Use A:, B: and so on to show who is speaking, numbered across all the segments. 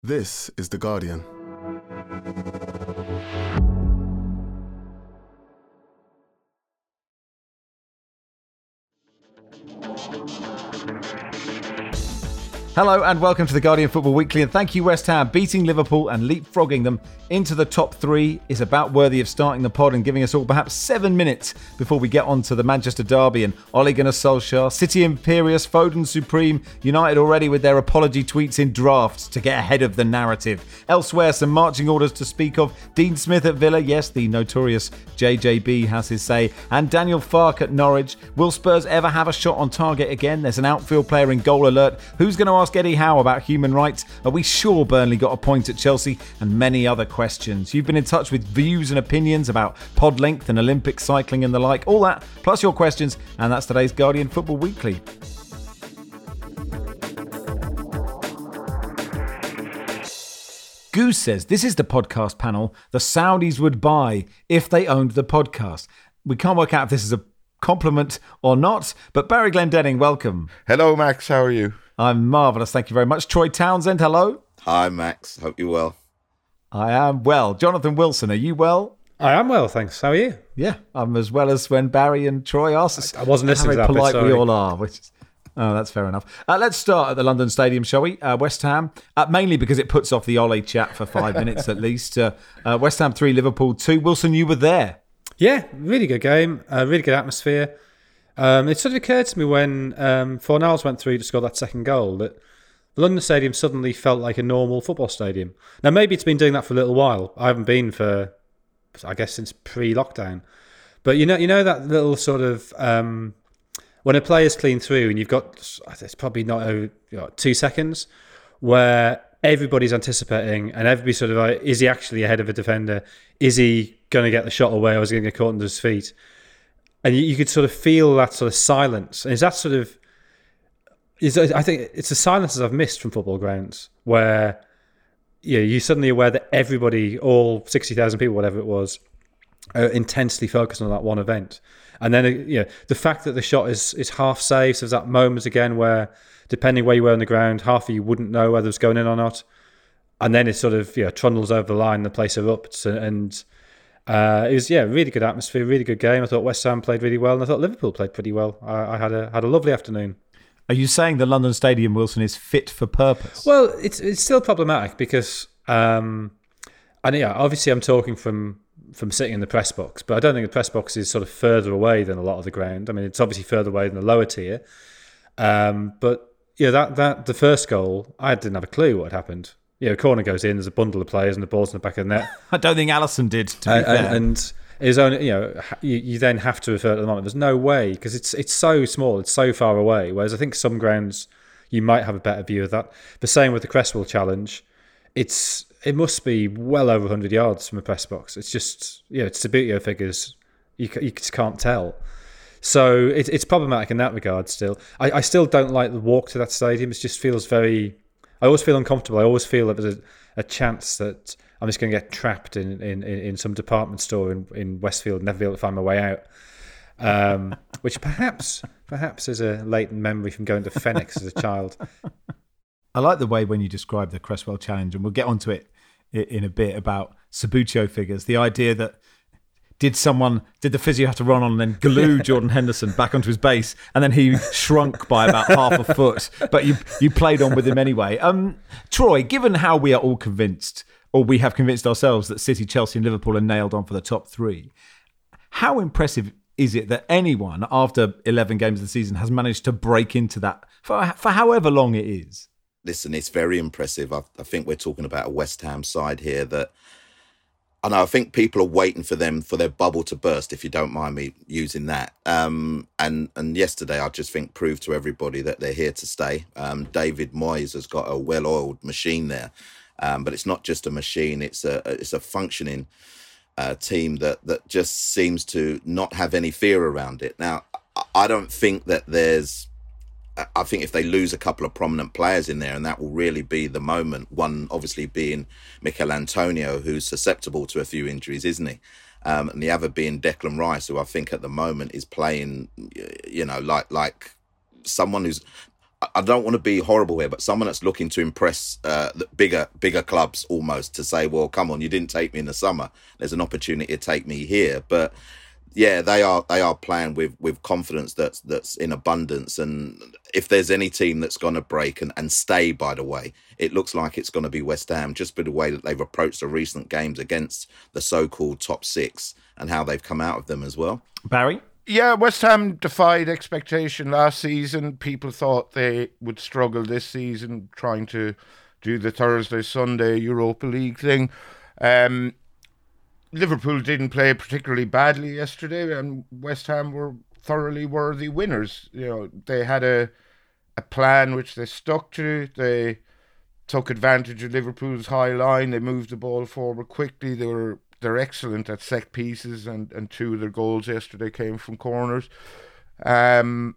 A: This is The Guardian.
B: Hello and welcome to The Guardian Football Weekly, and thank you West Ham. Beating Liverpool and leapfrogging them into the top three is about worthy of starting the pod and giving us all perhaps 7 minutes before we get on to the Manchester derby and Ole Gunnar Solskjaer, City Imperious, Foden Supreme, United already with their apology tweets in drafts to get ahead of the narrative. Elsewhere, some marching orders to speak of. Dean Smith at Villa, yes, the notorious JJB has his say, and Daniel Farke at Norwich. Will Spurs ever have a shot on target again? There's an outfield player in goal alert. Who's going to ask Eddie Howe about human rights? Are we sure Burnley got a point at Chelsea? And many other questions. You've been in touch with views and opinions about pod length and Olympic cycling and the like. All that, plus your questions, and that's today's Guardian Football Weekly. Goose says, this is the podcast panel the Saudis would buy if they owned the podcast. We can't work out if this is a compliment or not, but Barry Glendenning, welcome.
C: Hello, Max. How are you?
B: I'm marvellous, thank you very much. Troy Townsend, hello.
D: Hi, Max. Hope you're well.
B: I am well. Jonathan Wilson, are you well?
E: I am well, thanks. How are you?
B: Yeah, I'm as well as when Barry and Troy asked us.
E: I wasn't listening to that
B: how polite
E: bit,
B: we
E: sorry.
B: all are. Oh, that's fair enough. Let's start at the London Stadium, shall we? West Ham, mainly because it puts off the Ole chat for 5 minutes at least. West Ham 3, Liverpool 2. Wilson, you were there.
E: Yeah, really good game. Really good atmosphere. It sort of occurred to me when Fornals went through to score that second goal that the London Stadium suddenly felt like a normal football stadium. Now, maybe it's been doing that for a little while. I haven't been for, I guess, since pre-lockdown. But you know that little sort of when a player's clean through and you've got, it's probably not over 2 seconds, where everybody's anticipating and everybody's sort of like, is he actually ahead of a defender? Is he going to get the shot away or is he going to get caught under his feet? And you could sort of feel that sort of silence. And is that sort of... I think it's the silences I've missed from football grounds where you're suddenly aware that everybody, all 60,000 people, whatever it was, are intensely focused on that one event. And then the fact that the shot is half safe, so there's that moment again where, depending where you were on the ground, half of you wouldn't know whether it was going in or not. And then it sort of trundles over the line, the place erupts, and it was really good atmosphere, really good game. I thought West Ham played really well, and I thought Liverpool played pretty well. I had a lovely afternoon.
B: Are you saying the London Stadium, Wilson, is fit for purpose?
E: Well, it's still problematic because, obviously I'm talking from sitting in the press box, but I don't think the press box is sort of further away than a lot of the ground. I mean, it's obviously further away than the lower tier, but that the first goal, I didn't have a clue what had happened. A corner goes in, there's a bundle of players, and the ball's in the back of the net.
B: I don't think Alisson did, to be fair.
E: And it's only, you then have to refer to the moment. There's no way, because it's so small, it's so far away. Whereas I think some grounds, you might have a better view of that. The same with the Cresswell Challenge. It must be well over 100 yards from a press box. It's just, it's Sabutio figures. You just can't tell. So it's problematic in that regard still. I still don't like the walk to that stadium. It just feels very... I always feel uncomfortable. I always feel that there's a chance that I'm just going to get trapped in some department store in Westfield and never be able to find my way out. Which perhaps is a latent memory from going to Phoenix as a child.
B: I like the way when you describe the Cresswell Challenge, and we'll get onto it in a bit about Sabutio figures. The idea that did the physio have to run on and then glue Jordan Henderson back onto his base, and then he shrunk by about half a foot, but you played on with him anyway. Troy, given how we are all convinced, or we have convinced ourselves, that City, Chelsea and Liverpool are nailed on for the top three, how impressive is it that anyone, after 11 games of the season, has managed to break into that for however long it is?
D: Listen, it's very impressive. I think we're talking about a West Ham side here that... I think people are waiting for their bubble to burst, if you don't mind me using that. And yesterday, I just think proved to everybody that they're here to stay. David Moyes has got a well-oiled machine there, but it's not just a machine; it's a functioning team that just seems to not have any fear around it. Now, I don't think that there's... I think if they lose a couple of prominent players in there, and that will really be the moment, one obviously being Mikel Antonio, who's susceptible to a few injuries, isn't he? And the other being Declan Rice, who I think at the moment is playing, like someone who's... I don't want to be horrible here, but someone that's looking to impress the bigger clubs almost, to say, well, come on, you didn't take me in the summer. There's an opportunity to take me here. But yeah, they are playing with confidence that's in abundance. And if there's any team that's going to break and stay, by the way, it looks like it's going to be West Ham, just by the way that they've approached the recent games against the so-called top six and how they've come out of them as well.
B: Barry?
A: Yeah, West Ham defied expectation last season. People thought they would struggle this season trying to do the Thursday-Sunday Europa League thing. Liverpool didn't play particularly badly yesterday, and West Ham were thoroughly worthy winners. You know, they had a plan which they stuck to. They took advantage of Liverpool's high line. They moved the ball forward quickly. They're excellent at set pieces, and two of their goals yesterday came from corners. And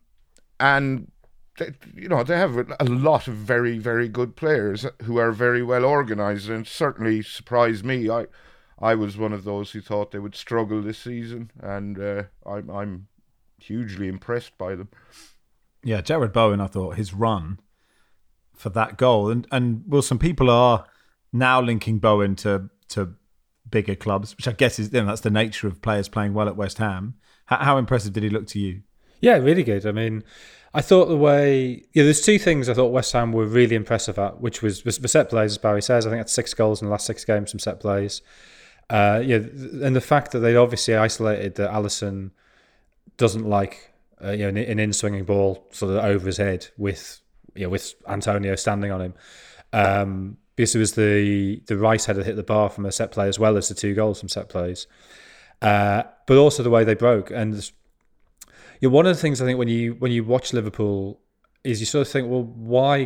A: they have a lot of very, very good players who are very well organised, and certainly surprised me. I was one of those who thought they would struggle this season, and I'm hugely impressed by them.
B: Yeah, Jared Bowen, I thought his run for that goal, and Wilson, people are now linking Bowen to bigger clubs, which I guess is that's the nature of players playing well at West Ham. How impressive did he look to you?
E: Yeah, really good. I mean, I thought there's two things I thought West Ham were really impressive at, which was the set plays, as Barry says. I think that's 6 goals in the last 6 games from set plays. And the fact that they'd obviously isolated that Alisson doesn't like an in-swinging ball sort of over his head with Antonio standing on him. Because it was the right header that hit the bar from a set play as well as the 2 goals from set plays. But also the way they broke. And one of the things I think when you watch Liverpool is you sort of think, well,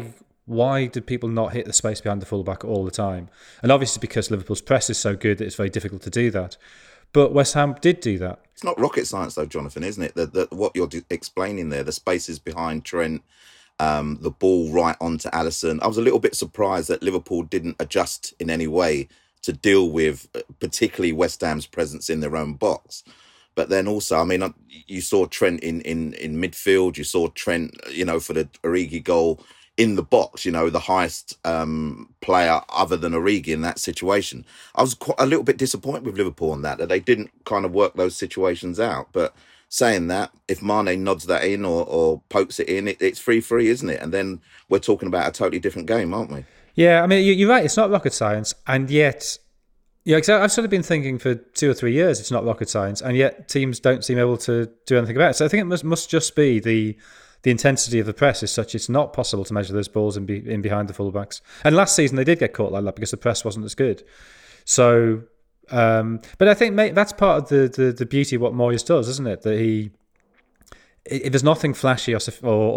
E: why did people not hit the space behind the fullback all the time? And obviously because Liverpool's press is so good that it's very difficult to do that. But West Ham did do that.
D: It's not rocket science though, Jonathan, isn't it? That what you're explaining there, the spaces behind Trent, the ball right onto Alisson. I was a little bit surprised that Liverpool didn't adjust in any way to deal with particularly West Ham's presence in their own box. But then also, I mean, you saw Trent in midfield. You saw Trent, for the Origi goal in the box, the highest player other than Origi in that situation. I was a little bit disappointed with Liverpool on that they didn't kind of work those situations out. But saying that, if Mane nods that in or pokes it in, it's 3-3, isn't it? And then we're talking about a totally different game, aren't we?
E: Yeah, I mean, you're right. It's not rocket science. And yet, because I've sort of been thinking for 2 or 3 years it's not rocket science. And yet teams don't seem able to do anything about it. So I think it must just be the intensity of the press is such it's not possible to measure those balls in behind the fullbacks. And last season they did get caught like that because the press wasn't as good. So... but I think that's part of the beauty of what Moyes does, isn't it? That there's nothing flashy or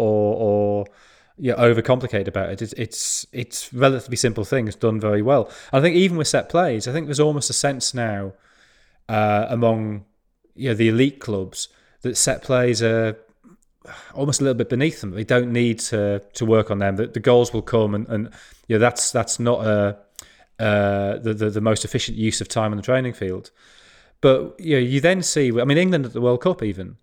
E: overcomplicated about it. It's relatively simple things done very well. And I think even with set plays, I think there's almost a sense now among the elite clubs that set plays are almost a little bit beneath them. They don't need to work on them. The goals will come, and that's not the most efficient use of time on the training field. But you then see, I mean, England at the World Cup even,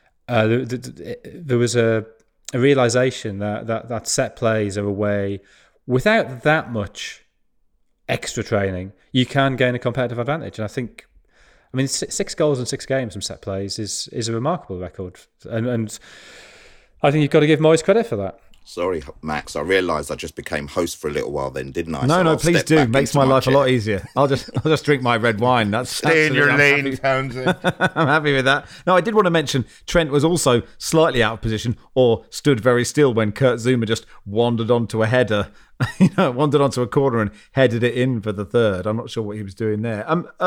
E: there was a realisation that set plays are a way, without that much extra training, you can gain a competitive advantage. And I mean, 6 goals in 6 games from set plays is a remarkable record. And I think you've got to give Moyes credit for that.
D: Sorry, Max. I realised I just became host for a little while then, didn't I?
B: No, please do. Makes my life a lot easier. I'll just drink my red wine. That's
A: stay in your lane, Townsend.
B: I'm happy with that. No, I did want to mention Trent was also slightly out of position or stood very still when Kurt Zouma just wandered onto a header, wandered onto a corner and headed it in for the third. I'm not sure what he was doing there.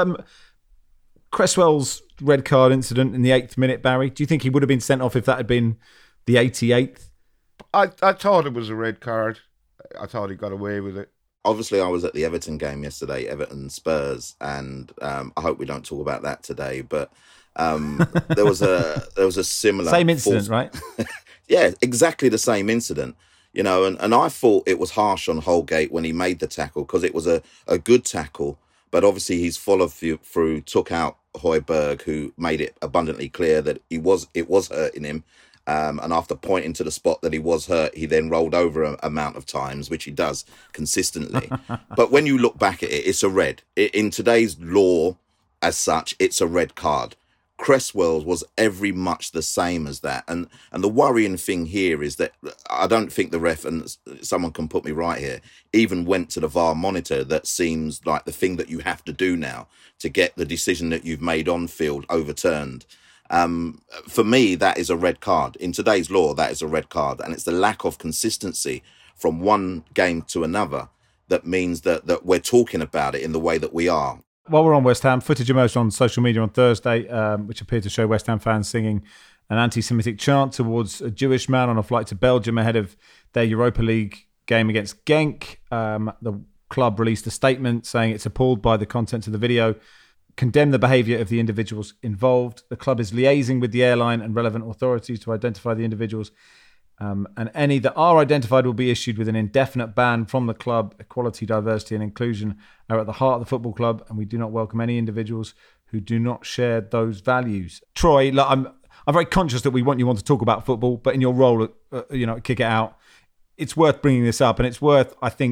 B: Cresswell's red card incident in the 8th minute, Barry. Do you think he would have been sent off if that had been the 88th?
A: I thought it was a red card. I thought he got away with it.
D: Obviously, I was at the Everton game yesterday, Everton Spurs, and I hope we don't talk about that today. But there was a similar
B: same incident, right?
D: Yeah, exactly the same incident. And I thought it was harsh on Holgate when he made the tackle because it was a good tackle, but obviously he's followed through, took out Højbjerg, who made it abundantly clear that it was hurting him. And after pointing to the spot that he was hurt, he then rolled over an amount of times, which he does consistently. But when you look back at it, it's a red. In today's law, as such, it's a red card. Cresswell was every much the same as that. And the worrying thing here is that I don't think the ref, and someone can put me right here, even went to the VAR monitor. That seems like the thing that you have to do now to get the decision that you've made on field overturned. For me, that is a red card. In today's law, that is a red card. And it's the lack of consistency from one game to another that means that we're talking about it in the way that we are.
B: While we're on West Ham, footage emerged on social media on Thursday, which appeared to show West Ham fans singing an anti-Semitic chant towards a Jewish man on a flight to Belgium ahead of their Europa League game against Genk. The club released a statement saying it's appalled by the contents of the video, condemn the behaviour of the individuals involved. The club is liaising with the airline and relevant authorities to identify the individuals. And any that are identified will be issued with an indefinite ban from the club. Equality, diversity and inclusion are at the heart of the football club, and we do not welcome any individuals who do not share those values. Troy, look, I'm very conscious that we want you on to talk about football, but in your role, Kick It Out, it's worth bringing this up, and it's worth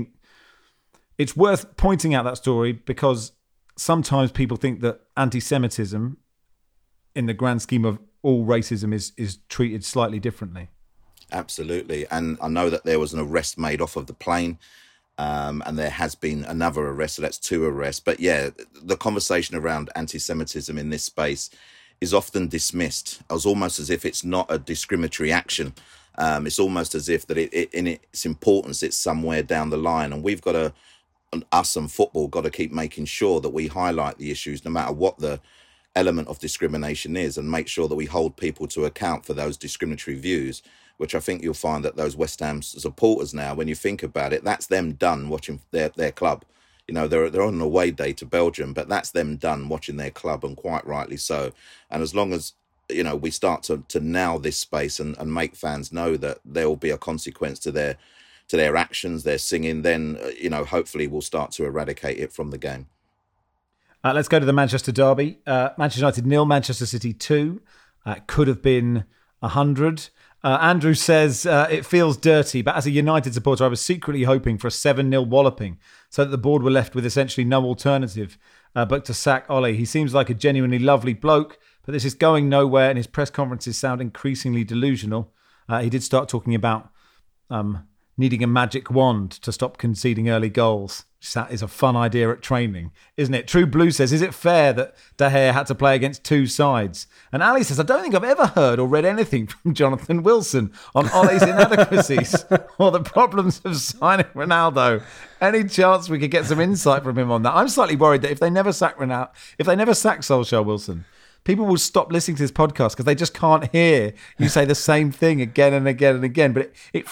B: pointing out that story because sometimes people think that anti-Semitism, in the grand scheme of all racism, is treated slightly differently.
D: Absolutely. And I know that there was an arrest made off of the plane, and there has been another arrest, so that's 2 arrests. But yeah, the conversation around anti-Semitism in this space is often dismissed as almost as if it's not a discriminatory action. It's almost as if that it in its importance, it's somewhere down the line. And we've got to, us and football, got to keep making sure that we highlight the issues no matter what the element of discrimination is, and make sure that we hold people to account for those discriminatory views, which I think you'll find that those West Ham supporters now, when you think about it, that's them done watching their club. You know, they're on an away day to Belgium, but that's them done watching their club, and quite rightly so. And as long as, you know, we start to nail this space and make fans know that there will be a consequence to their actions, their singing, then, you know, hopefully we'll start to eradicate it from the game.
B: Let's go to the Manchester derby. Manchester United 0, Manchester City 2. Could have been 100. Andrew says, it feels dirty, but as a United supporter, I was secretly hoping for a 7-0 walloping so that the board were left with essentially no alternative but to sack Ole. He seems like a genuinely lovely bloke, but this is going nowhere and his press conferences sound increasingly delusional. He did start talking about needing a magic wand to stop conceding early goals. That is a fun idea at training, isn't it? True Blue says, is it fair that De Gea had to play against 2 sides? And Ali says, I don't think I've ever heard or read anything from Jonathan Wilson on Ole's inadequacies or the problems of signing Ronaldo. Any chance we could get some insight from him on that? I'm slightly worried that if they never sack Solskjaer, Wilson, people will stop listening to this podcast because they just can't hear you say the same thing again and again and again. But it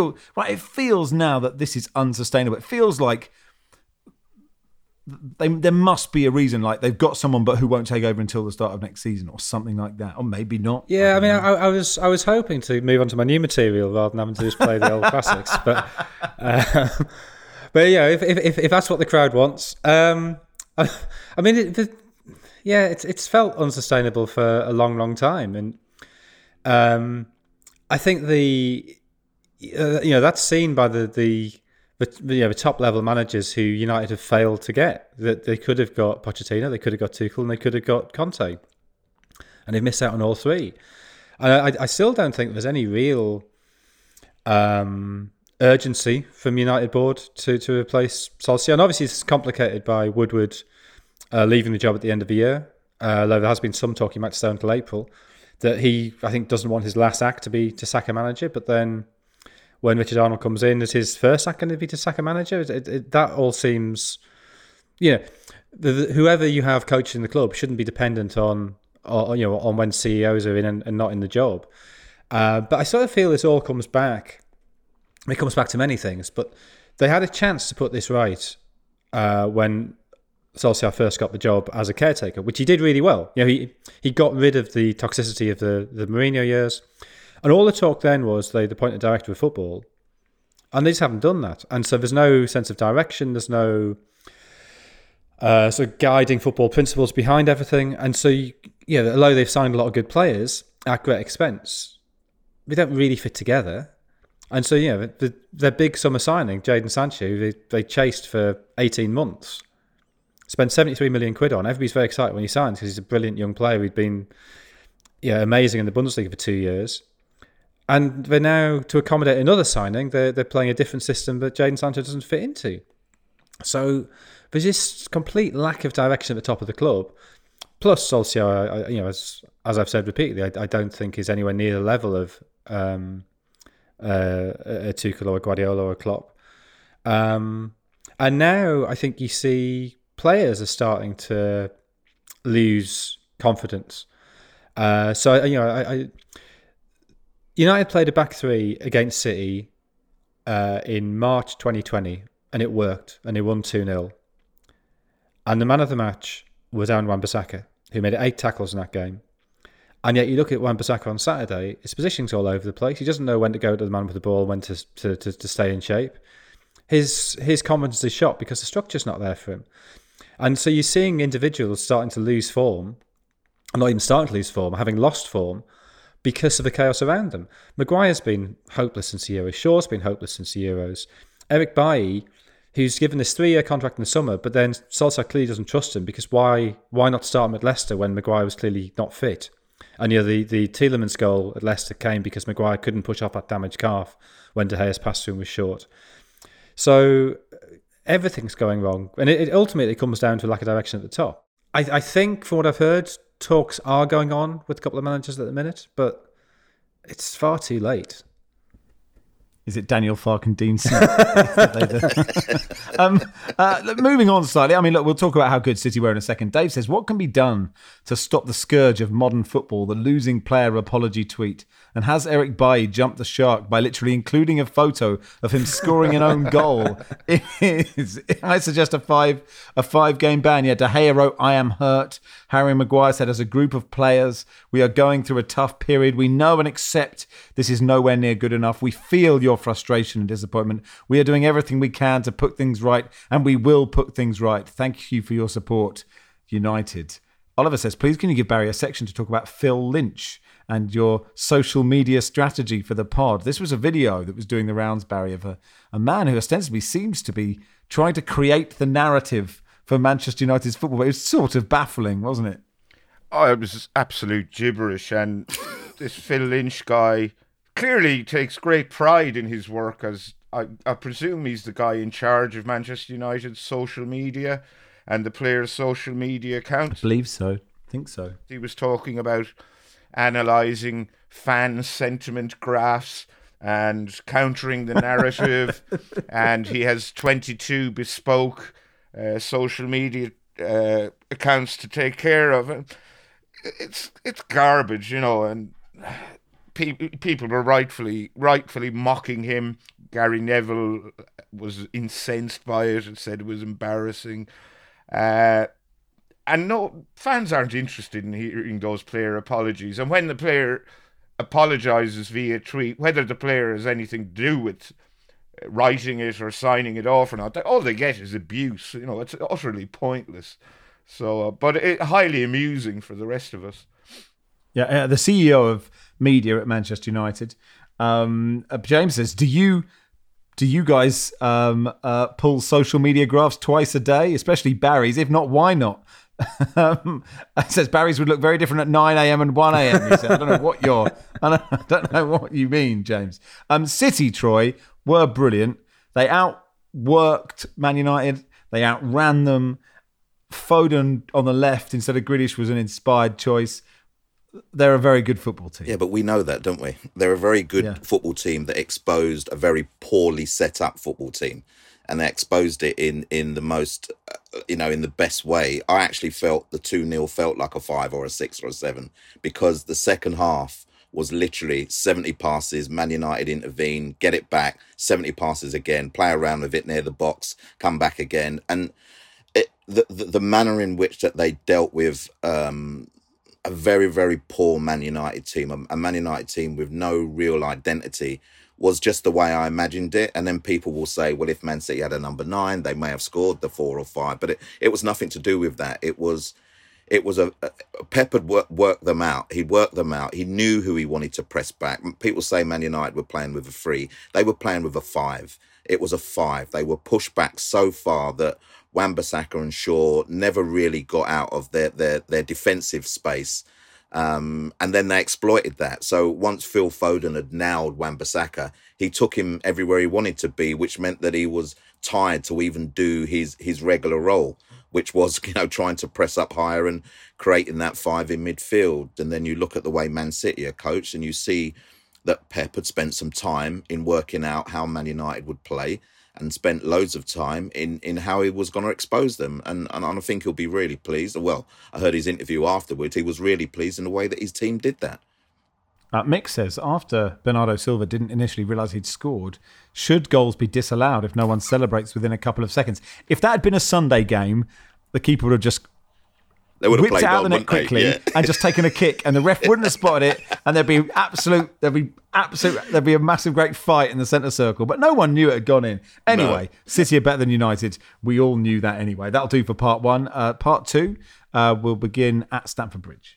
B: feels now that this is unsustainable. It feels like there must be a reason, like they've got someone but who won't take over until the start of next season or something like that, or maybe not.
E: Yeah, I was hoping to move on to my new material rather than having to just play the old classics. But yeah, if that's what the crowd wants, it's felt unsustainable for a long time, and I think that's seen by the top level managers who United have failed to get. That they could have got Pochettino, they could have got Tuchel, and they could have got Conte, and they've missed out on all 3. And I still don't think there's any real urgency from United board to replace Solskjaer. And obviously it's complicated by Woodward leaving the job at the end of the year. Though there has been some talk he might stay until April. That he, I think, doesn't want his last act to be to sack a manager, but then when Richard Arnold comes in, is his first act going to be to sack a manager? That all seems, whoever you have coaching the club shouldn't be dependent on when CEOs are in and not in the job. But I sort of feel this all comes back. It comes back to many things, but they had a chance to put this right when Solskjaer first got the job as a caretaker, which he did really well. He got rid of the toxicity of the Mourinho years. And all the talk then was they appointed a director of football, and they just haven't done that. And so there's no sense of direction. There's no sort of guiding football principles behind everything. And so, although they've signed a lot of good players at great expense, really fit together. And so, their big summer signing, Jadon Sancho, they chased for 18 months, spent 73 million quid on. Everybody's very excited when he signs because he's a brilliant young player who'd been amazing in the Bundesliga for 2 years. And they're now, to accommodate another signing, they're playing a different system that Jadon Sancho doesn't fit into. So there's this complete lack of direction at the top of the club. Plus, Solskjaer, as I've said repeatedly, I don't think is anywhere near the level of a Tuchel or a Guardiola or a Klopp. And now I think you see players are starting to lose confidence. United played a back three against City in March 2020, and it worked, and they won 2-0. And the man of the match was Aaron Wan-Bissaka, who made 8 tackles in that game. And yet you look at Wan-Bissaka on Saturday, his positioning's all over the place. He doesn't know when to go to the man with the ball, when to stay in shape. His confidence is shot because the structure's not there for him. And so you're seeing individuals starting to lose form, and not even starting to lose form, having lost form, because of the chaos around them. Maguire's been hopeless since the Euros. Shaw's been hopeless since the Euros. Eric Bailly, who's given this 3-year contract in the summer, but then Solskjaer clearly doesn't trust him because why not start him at Leicester when Maguire was clearly not fit? And the Tielemans goal at Leicester came because Maguire couldn't push off that damaged calf when De Gea's pass to him was short. So everything's going wrong. And it ultimately comes down to a lack of direction at the top. I think, from what I've heard, talks are going on with a couple of managers at the minute, but it's far too late.
B: Is it Daniel Farke and Dean Smith? Moving on slightly. I mean, look, we'll talk about how good City were in a second. Dave says, what can be done to stop the scourge of modern football, the losing player apology tweet? And has Eric Bailly jumped the shark by literally including a photo of him scoring an own goal? I suggest a five-game ban. Yeah, De Gea wrote, I am hurt. Harry Maguire said, as a group of players, we are going through a tough period. We know and accept this is nowhere near good enough. We feel your frustration and disappointment. We are doing everything we can to put things right, and we will put things right. Thank you for your support, United. Oliver says, please can you give Barry a section to talk about Phil Lynch and your social media strategy for the pod? This was a video that was doing the rounds, Barry, of a man who ostensibly seems to be trying to create the narrative for Manchester United's football. But it was sort of baffling, wasn't it?
A: Oh, it was absolute gibberish. And this Phil Lynch guy clearly takes great pride in his work, as I presume he's the guy in charge of Manchester United's social media and the players' social media accounts.
B: I believe so. I think so.
A: He was talking about analysing fan sentiment graphs and countering the narrative, and he has 22 bespoke social media accounts to take care of. It's garbage, and people were rightfully mocking him. Gary Neville was incensed by it and said it was embarrassing. And no, fans aren't interested in hearing those player apologies. And when the player apologises via tweet, whether the player has anything to do with writing it or signing it off or not, all they get is abuse. It's utterly pointless. So, but highly amusing for the rest of us.
B: Yeah, the CEO of media at Manchester United, James says, do you guys pull social media graphs twice a day, especially Barry's? If not, why not? It says Barry's would look very different at 9 a.m. and 1 a.m. He said, I don't know what you mean, James. City, Troy, were brilliant. They outworked Man United. They outran them. Foden on the left instead of Grealish was an inspired choice. They're a very good football team.
D: Yeah, but we know that, don't we? They're a very good football team that exposed a very poorly set up football team. And they exposed it in the most, in the best way. I actually felt the 2-0 felt like a 5 or a 6 or a 7 because the second half was literally 70 passes, Man United intervene, get it back, 70 passes again, play around with it near the box, come back again. And the manner in which that they dealt with a very, very poor Man United team, a Man United team with no real identity, was just the way I imagined it. And then people will say, well, if Man City had a number 9, they may have scored the 4 or 5. But it was nothing to do with that. It was it was Pep had worked them out. He'd worked them out. He knew who he wanted to press back. People say Man United were playing with a 3. They were playing with a 5. It was a 5. They were pushed back so far that Wan-Bissaka and Shaw never really got out of their defensive space. And then they exploited that. So once Phil Foden had nailed Wan-Bissaka, he took him everywhere he wanted to be, which meant that he was tired to even do his regular role, which was, trying to press up higher and creating that 5 in midfield. And then you look at the way Man City are coached and you see that Pep had spent some time in working out how Man United would play and spent loads of time in how he was going to expose them. And I think he'll be really pleased. Well, I heard his interview afterwards. He was really pleased in the way that his team did that.
B: Mick says, after Bernardo Silva didn't initially realise he'd scored, should goals be disallowed if no one celebrates within a couple of seconds? If that had been a Sunday game, the keeper would have just whipped it out the net quickly and just taken a kick, and the ref wouldn't have spotted it, and there'd be a massive great fight in the centre circle. But no one knew it had gone in. Anyway, no. City are better than United. We all knew that anyway. That'll do for part 1. Part 2 will begin at Stamford Bridge.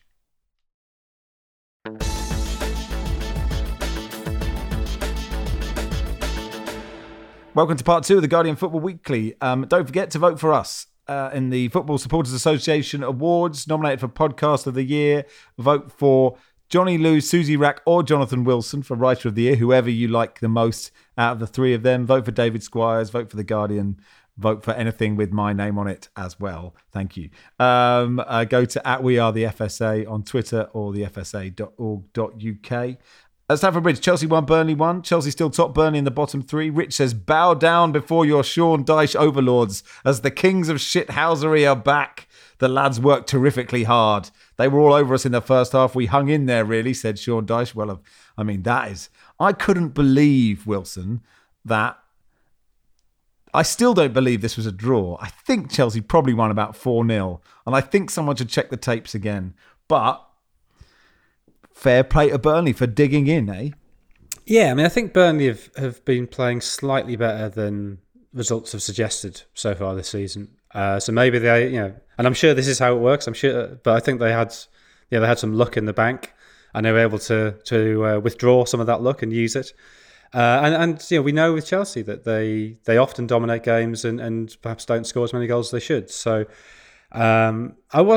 B: Welcome to part 2 of the Guardian Football Weekly. Don't forget to vote for us in the Football Supporters Association Awards, nominated for Podcast of the Year. Vote for Johnny Lou, Susie Rack or Jonathan Wilson for Writer of the Year, whoever you like the most out of the 3 of them. Vote for David Squires, vote for The Guardian, vote for anything with my name on it as well. Thank you. Go to @WeAreTheFSA on Twitter or thefsa.org.uk. At Stamford Bridge, Chelsea 1, Burnley 1. Chelsea still top, Burnley in the bottom 3. Rich says, bow down before your Sean Dyche overlords as the kings of shithousery are back. The lads worked terrifically hard. They were all over us in the first half. We hung in there, really, said Sean Dyche. Well, I mean, that is... I couldn't believe, Wilson, that... I still don't believe this was a draw. I think Chelsea probably won about 4-0. And I think someone should check the tapes again. But... fair play to Burnley for digging in, eh?
E: Yeah, I mean, I think Burnley have been playing slightly better than results have suggested so far this season. So maybe they, and I'm sure this is how it works. I'm sure, but I think they had some luck in the bank, and they were able to withdraw some of that luck and use it. And we know with Chelsea that they often dominate games and perhaps don't score as many goals as they should. So when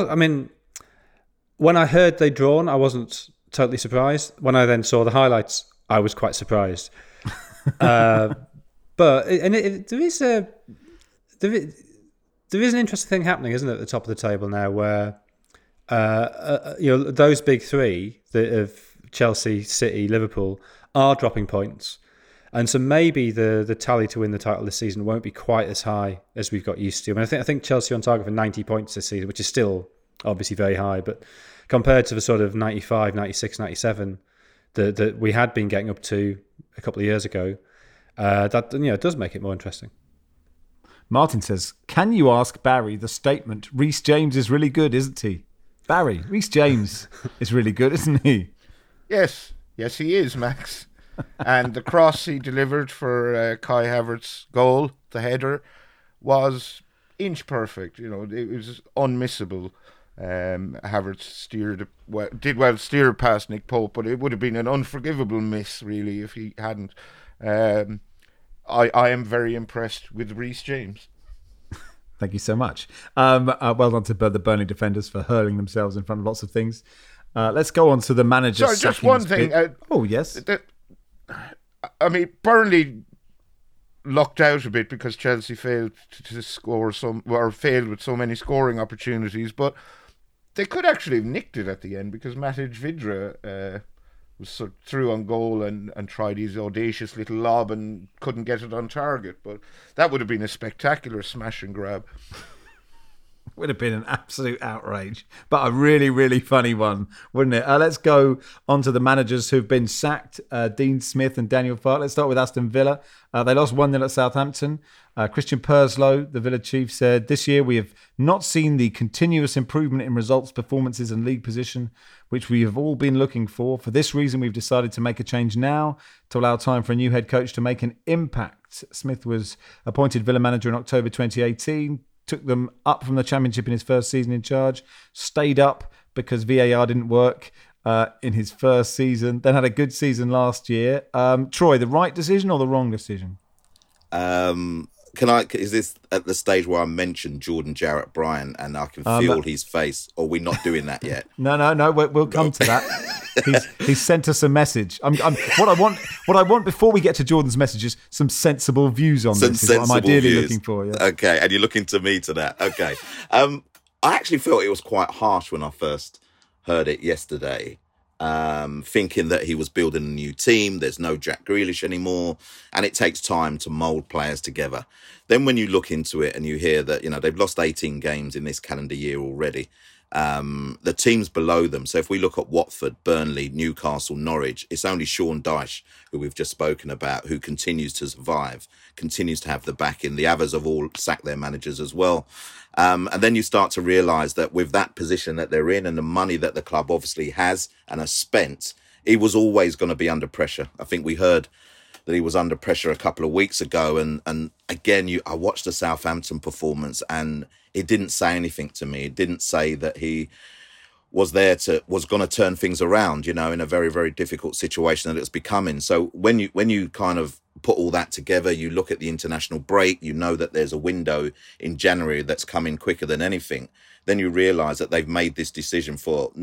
E: I heard they'd drawn, I wasn't totally surprised. When I then saw the highlights, I was quite surprised. There is an interesting thing happening, isn't it, at the top of the table now, where those big 3 of Chelsea, City, Liverpool are dropping points, and so maybe the tally to win the title this season won't be quite as high as we've got used to. I mean, I think Chelsea are on target for 90 points this season, which is still obviously very high, but compared to the sort of 95, 96, 97 that we had been getting up to a couple of years ago, that does make it more interesting.
B: Martin says, can you ask Barry the statement, Reece James is really good, isn't he? Barry, Reece James is really good, isn't he?
A: Yes, he is, Max. And the cross he delivered for Kai Havertz's goal, the header, was inch perfect. It was unmissable. Havertz did well steer past Nick Pope, but it would have been an unforgivable miss, really, if he hadn't. I am very impressed with Reece James.
B: Thank you so much. Well done to the Burnley defenders for hurling themselves in front of lots of things. Let's go on to the manager.
A: Sorry, just one thing.
B: Yes.
A: Burnley lucked out a bit because Chelsea failed to score failed with so many scoring opportunities, but they could actually have nicked it at the end because Matic Vydra was sort of through on goal and tried his audacious little lob and couldn't get it on target. But that would have been a spectacular smash and grab.
B: Would have been an absolute outrage, but a really, really funny one, wouldn't it? Let's go on to the managers who've been sacked, Dean Smith and Daniel Farke. Let's start with Aston Villa. They lost 1-0 at Southampton. Christian Purslow, the Villa chief, said, this year we have not seen the continuous improvement in results, performances and league position, which we have all been looking for. For this reason, we've decided to make a change now to allow time for a new head coach to make an impact. Smith was appointed Villa manager in October 2018. took them up from the Championship in his first season in charge, stayed up because VAR didn't work in his first season, then had a good season last year. Troy, the right decision or the wrong decision?
D: Is this at the stage where I mentioned Jordan Jarrett Bryan and I can feel his face, or are we not doing that yet?
B: No, we'll come to that. He's sent us a message. What I want before we get to Jordan's message is some sensible views on this. Is what I'm ideally looking for. Yeah.
D: Okay, and you're looking to me to that. Okay. I actually felt it was quite harsh when I first heard it yesterday. Thinking that he was building a new team, there's no Jack Grealish anymore, and it takes time to mould players together. Then when you look into it and you hear that, they've lost 18 games in this calendar year already, the teams below them, so if we look at Watford, Burnley, Newcastle, Norwich, it's only Sean Dyche, who we've just spoken about, who continues to survive, continues to have the backing. The others have all sacked their managers as well. And then you start to realise that with that position that they're in and the money that the club obviously has and has spent, he was always going to be under pressure. I think we heard that he was under pressure a couple of weeks ago. And again, I watched the Southampton performance and it didn't say anything to me. It didn't say that he was going to turn things around, in a very, very difficult situation that it's becoming. So when you kind of put all that together, you look at the international break, you know that there's a window in January that's coming quicker than anything. Then you realise that they've made this decision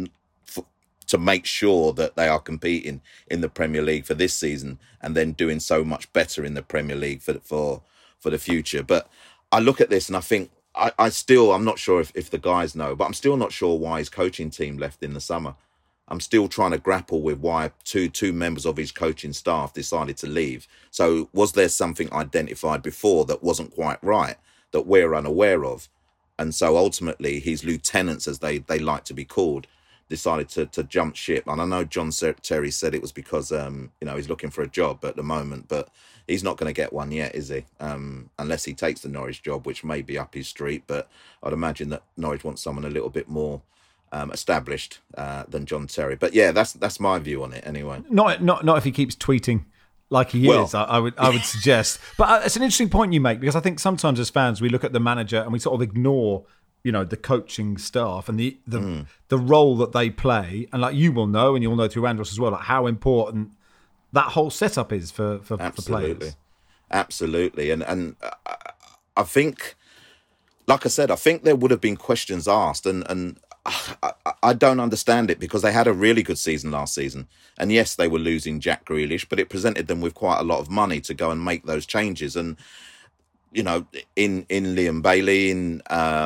D: to make sure that they are competing in the Premier League for this season and then doing so much better in the Premier League for the future. But I look at this and I think, I'm not sure if the guys know, but I'm still not sure why his coaching team left in the summer. I'm still trying to grapple with why two members of his coaching staff decided to leave. So was there something identified before that wasn't quite right, that we're unaware of? And so ultimately his lieutenants, as they like to be called, decided to jump ship. And I know John Terry said it was because, he's looking for a job at the moment, but he's not going to get one yet, is he? Unless he takes the Norwich job, which may be up his street. But I'd imagine that Norwich wants someone a little bit more established than John Terry. But yeah, that's my view on it anyway.
B: Not if he keeps tweeting like he is, I would suggest. But it's an interesting point you make, because I think sometimes as fans we look at the manager and we sort of ignore the coaching staff and the role that they play, and like you will know, and you'll know through Andros as well, like how important that whole setup is for players.
D: Absolutely, and I think, like I said, I think there would have been questions asked, and I don't understand it, because they had a really good season last season, and yes, they were losing Jack Grealish, but it presented them with quite a lot of money to go and make those changes, and in Liam Bailey, in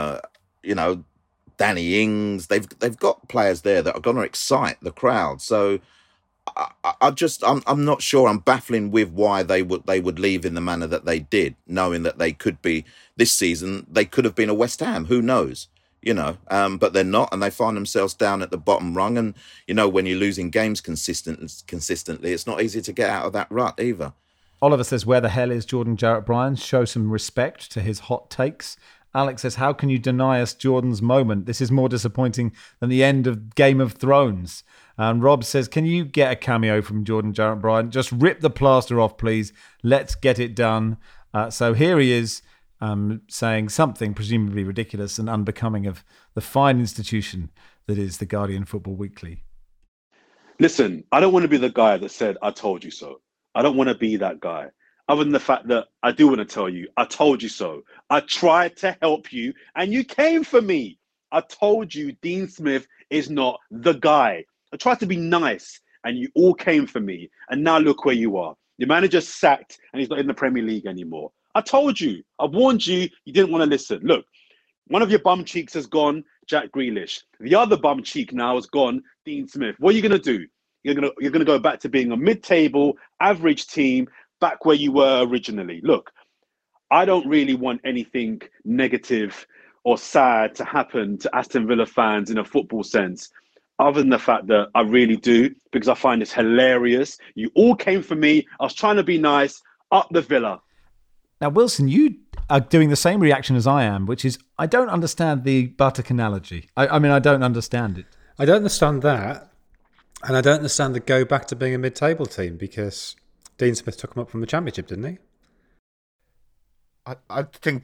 D: Danny Ings, they've got players there that are going to excite the crowd. So I'm not sure. I'm baffling with why they would leave in the manner that they did, knowing that they could be this season. They could have been a West Ham. Who knows? But they're not, and they find themselves down at the bottom rung. And when you're losing games consistently, it's not easy to get out of that rut either.
B: Oliver says, "Where the hell is Jordan Jarrett Bryan? Show some respect to his hot takes." Alex says, "How can you deny us Jordan's moment? This is more disappointing than the end of Game of Thrones." And Rob says, "Can you get a cameo from Jordan Jarrett Bryan? Just rip the plaster off, please. Let's get it done." So here he is saying something presumably ridiculous and unbecoming of the fine institution that is the Guardian Football Weekly.
C: Listen, I don't want to be the guy that said, "I told you so." I don't want to be that guy. Other than the fact that I do want to tell you, I told you so. I tried to help you and you came for me. I told you Dean Smith is not the guy. I tried to be nice and you all came for me. And now look where you are. Your manager's sacked and he's not in the Premier League anymore. I told you. I warned you. You didn't want to listen. Look, one of your bum cheeks has gone, Jack Grealish. The other bum cheek now has gone, Dean Smith. What are you going to do? You're going to go back to being a mid-table, average team, back where you were originally. Look, I don't really want anything negative or sad to happen to Aston Villa fans in a football sense, other than the fact that I really do, because I find this hilarious. You all came for me. I was trying to be nice. Up the Villa.
B: Now, Wilson, you are doing the same reaction as I am, which is, I don't understand the buttock analogy. I mean, I don't understand it.
E: I don't understand that. And I don't understand the go back to being a mid-table team, because Dean Smith took him up from the Championship, didn't he?
A: I think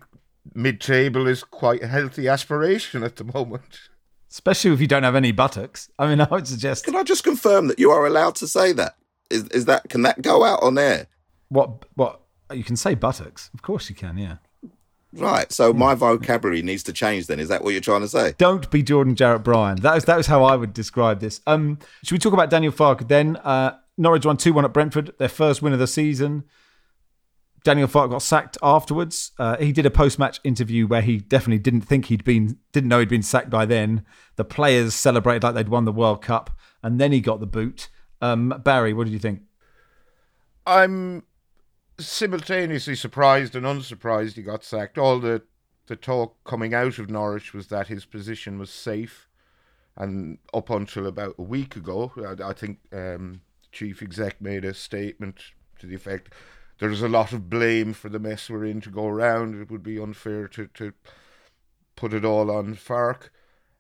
A: mid-table is quite a healthy aspiration at the moment.
B: Especially if you don't have any buttocks. I mean, I would suggest...
D: Can I just confirm that you are allowed to say that? Is that, can that go out on air?
B: What? You can say buttocks. Of course you can, yeah.
D: Right, so my vocabulary needs to change then. Is that what you're trying to say?
B: Don't be Jordan Jarrett Bryan. That was how I would describe this. Should we talk about Daniel Farke then? Norwich won 2-1 at Brentford, their first win of the season. Daniel Farke got sacked afterwards. He did a post-match interview where he definitely didn't know he'd been sacked by then. The players celebrated like they'd won the World Cup, and then he got the boot. Barry, what did you think?
A: I'm simultaneously surprised and unsurprised he got sacked. All the talk coming out of Norwich was that his position was safe, and up until about a week ago, I think Chief Exec made a statement to the effect there's a lot of blame for the mess we're in to go around. It would be unfair to put it all on Farke.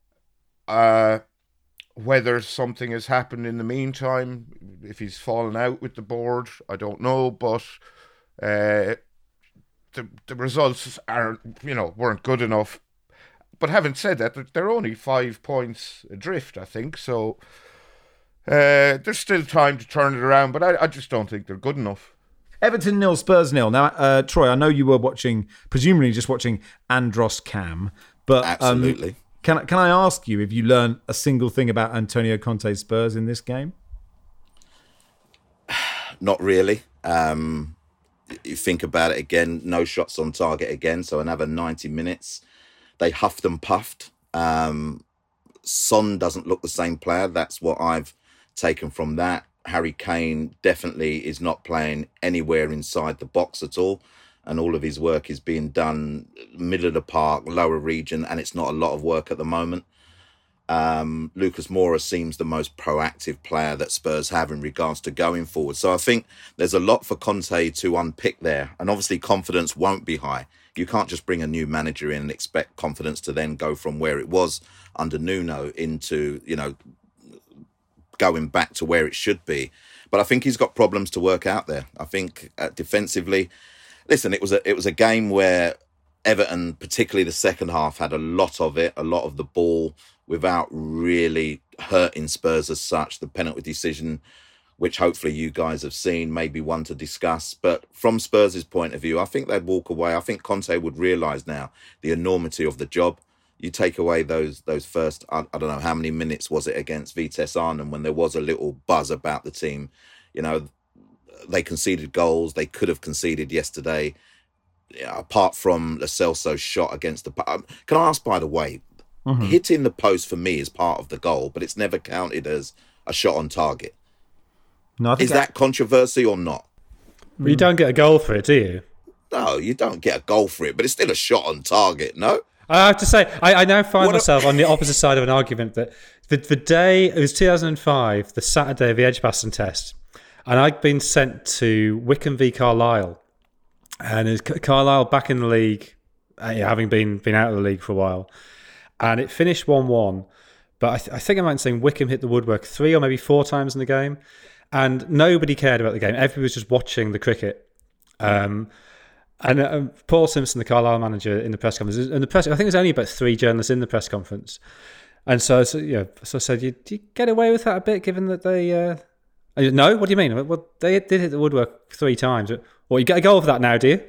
A: Whether something has happened in the meantime, if he's fallen out with the board, I don't know, but the results weren't good enough. But having said that, they're only 5 points adrift, I think, so there's still time to turn it around, but I just don't think they're good enough.
B: Everton 0, Spurs 0. Now, Troy, I know you were presumably just watching Andros Cam, but
D: absolutely.
B: Can I ask you if you learned a single thing about Antonio Conte's Spurs in this game?
D: Not really. You think about it again, no shots on target again, so another 90 minutes. They huffed and puffed. Son doesn't look the same player. That's what I've taken from that. Harry Kane definitely is not playing anywhere inside the box at all. And all of his work is being done middle of the park, lower region, and it's not a lot of work at the moment. Lucas Moura seems the most proactive player that Spurs have in regards to going forward. So I think there's a lot for Conte to unpick there. And obviously confidence won't be high. You can't just bring a new manager in and expect confidence to then go from where it was under Nuno into, going back to where it should be. But I think he's got problems to work out there. I think defensively... Listen, it was a game where Everton, particularly the second half, had a lot of the ball without really hurting Spurs as such. The penalty decision, which hopefully you guys have seen, may be one to discuss. But from Spurs' point of view, I think they'd walk away. I think Conte would realise now the enormity of the job. You take away those first, I don't know, how many minutes was it against Vitesse Arnhem when there was a little buzz about the team, They conceded goals. They could have conceded yesterday. Apart from Lo Celso's shot against the... Can I ask, by the way, hitting the post for me is part of the goal, but it's never counted as a shot on target.
B: No,
D: is that controversy or not?
E: Well, you don't get a goal for it, do you?
D: No, you don't get a goal for it, but it's still a shot on target, no?
E: I have to say, I now find myself on the opposite side of an argument that the day, it was 2005, the Saturday of the Edgbaston test, and I'd been sent to Wycombe v Carlisle. And it's Carlisle back in the league, having been out of the league for a while. And it finished 1-1. But I think I might say Wycombe hit the woodwork 3 or maybe 4 times in the game. And nobody cared about the game. Everybody was just watching the cricket. And Paul Simpson, the Carlisle manager, in the press conference, I think there was only about 3 journalists in the press conference. And so I said, do you get away with that a bit, given that they... No, what do you mean? Well, they did hit the woodwork 3 times. Well, you get a goal for that now, do you?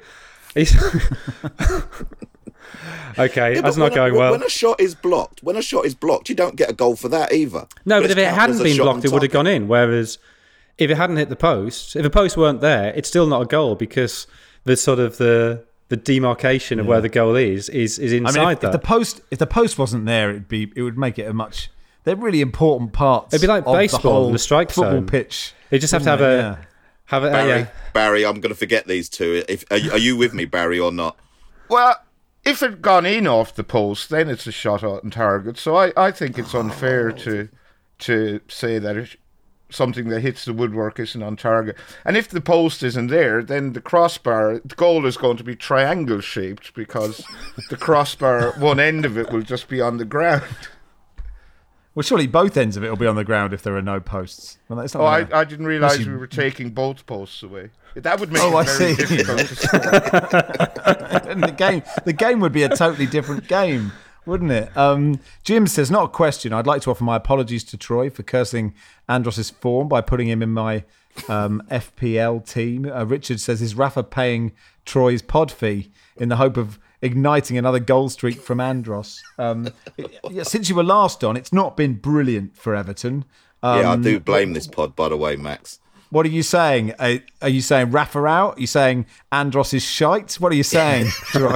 E: Okay,
D: yeah,
E: that's not going well.
D: When a shot is blocked, you don't get a goal for that either.
E: No, but if it hadn't been blocked, it would have gone in. Whereas if it hadn't hit the post, if the post weren't there, it's still not a goal because the sort of the demarcation of where the goal is inside that.
B: If the post wasn't there, it would make it a much. They're really important parts.
E: It'd be like baseball in the strike
B: football
E: zone.
B: Pitch.
E: They just have to have a
D: Barry, I'm going to forget these two. Are you with me, Barry, or not?
A: Well, if it gone in off the post, then it's a shot on target. So I think it's unfair to say that something that hits the woodwork isn't on target. And if the post isn't there, then the goal is going to be triangle shaped because the crossbar, one end of it will just be on the ground.
B: Well, surely both ends of it will be on the ground if there are no posts. Well, that's not
A: I didn't realise we were taking both posts away. That would make
B: I
A: it very
B: see.
A: difficult to score.
B: And the game would be a totally different game, wouldn't it? Jim says, not a question. I'd like to offer my apologies to Troy for cursing Andros' form by putting him in my FPL team. Richard says, is Rafa paying Troy's pod fee in the hope of igniting another goal streak from Andros? Since you were last on, it's not been brilliant for Everton.
D: I do blame this pod, by the way, Max.
B: What are you saying? Are you saying Rafa out? Are you saying Andros is shite? What are you saying, Troy?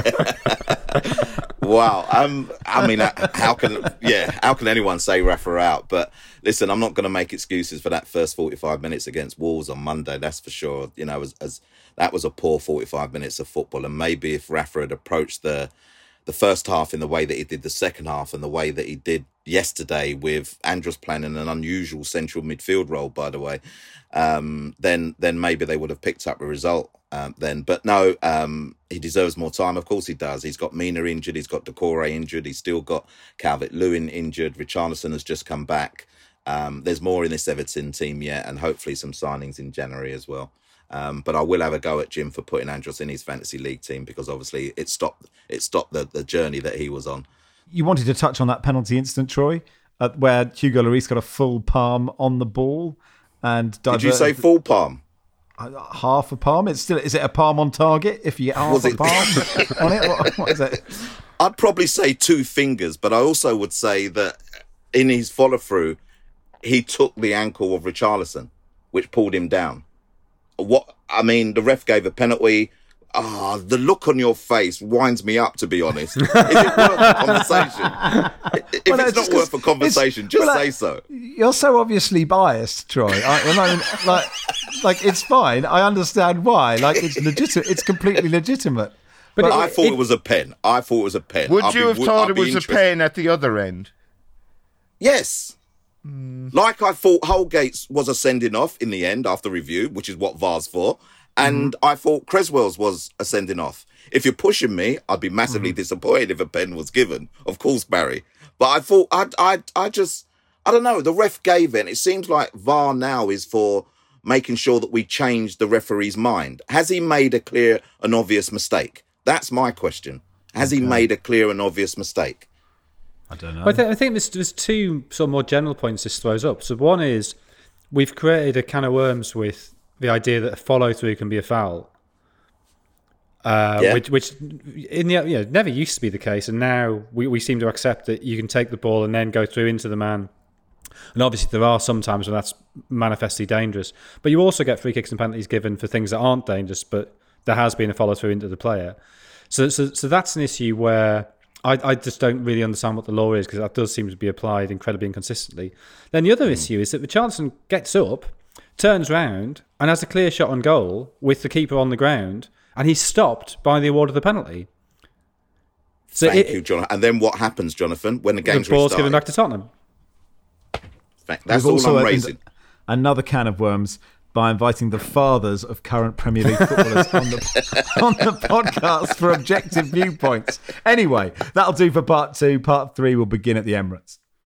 D: Wow. I mean, how can anyone say Rafa out? But listen, I'm not going to make excuses for that first 45 minutes against Wolves on Monday. That's for sure. You know, as that was a poor 45 minutes of football. And maybe if Rafa had approached the first half in the way that he did the second half and the way that he did yesterday, with Andros playing in an unusual central midfield role, by the way, then maybe they would have picked up a result then. But no, he deserves more time. Of course he does. He's got Mina injured. He's got Doucouré injured. He's still got Calvert-Lewin injured. Richarlison has just come back. There's more in this Everton team yet, and hopefully some signings in January as well. But I will have a go at Jim for putting Andros in his fantasy league team, because obviously it stopped the journey that he was on.
B: You wanted to touch on that penalty incident, Troy, where Hugo Lloris got a full palm on the ball and
D: did you say full palm?
B: Half a palm. Is it a palm on target if you get half a palm on it? What is it?
D: I'd probably say 2 fingers, but I also would say that in his follow through, he took the ankle of Richarlison, which pulled him down. The ref gave a penalty. The look on your face winds me up, to be honest. Is it worth a conversation? If it's not worth a conversation, just say so.
B: You're so obviously biased, Troy. It's fine. I understand why. It's legitimate. It's completely legitimate.
D: But I thought it was a pen.
A: Would you have thought it was a pen at the other end?
D: Yes. Like I thought Holgate's was a sending off in the end after review, which is what VAR's for. And I thought Creswell's was a sending off. If you're pushing me, I'd be massively disappointed if a pen was given. Of course, Barry. But I thought, I don't know, the ref gave it. And it seems like VAR now is for making sure that we change the referee's mind. Has he made a clear and obvious mistake? That's my question. Has he made a clear and obvious mistake?
B: I don't know.
E: I think there's 2 sort of more general points this throws up. So one is, we've created a can of worms with the idea that a follow-through can be a foul. Which in the never used to be the case, and now we seem to accept that you can take the ball and then go through into the man. And obviously there are some times when that's manifestly dangerous. But you also get free kicks and penalties given for things that aren't dangerous, but there has been a follow-through into the player. So that's an issue where I just don't really understand what the law is, because that does seem to be applied incredibly inconsistently. Then the other issue is that Richarlison gets up, turns round, and has a clear shot on goal with the keeper on the ground, and he's stopped by the award of the penalty.
D: So Thank you, Jonathan. And then what happens, Jonathan, when the game's restarted?
E: The ball's given back to Tottenham.
D: That's all I'm raising.
B: Another can of worms by inviting the fathers of current Premier League footballers on the podcast for objective viewpoints. Anyway, that'll do for part 2. Part 3 will begin at the Emirates.